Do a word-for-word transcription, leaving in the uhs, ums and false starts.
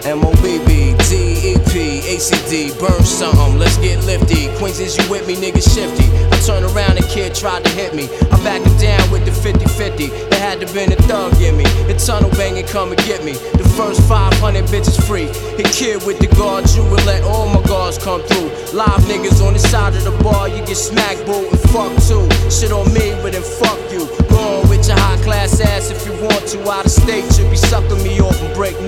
M O B B, D E P, A C D, burn something, let's get lifty. Queens, is you with me, nigga shifty? I turn around, the kid tried to hit me. I back him down with the fifty fifty. There had to been a thug in me. The tunnel banging, come and get me. The first five hundred bitches free. Hit kid with the guard, you would let all my guards come through. Live niggas on the side of the bar, you get smacked, boo, and fuck too. Shit on me, but then fuck you. Go on with your high class ass if you want to. Out of state, you be sucking me off and break